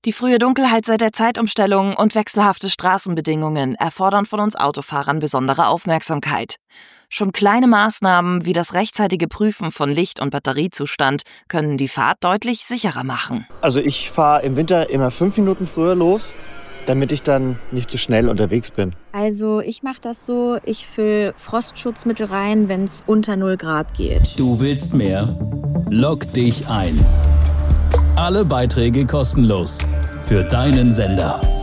Die frühe Dunkelheit seit der Zeitumstellung und wechselhafte Straßenbedingungen erfordern von uns Autofahrern besondere Aufmerksamkeit. Schon kleine Maßnahmen wie das rechtzeitige Prüfen von Licht- und Batteriezustand können die Fahrt deutlich sicherer machen. Also ich fahre im Winter immer 5 Minuten früher los, damit ich dann nicht zu schnell unterwegs bin. Also ich mache das so, ich fülle Frostschutzmittel rein, wenn es unter 0 Grad geht. Du willst mehr? Log dich ein. Alle Beiträge kostenlos. Für deinen Sender.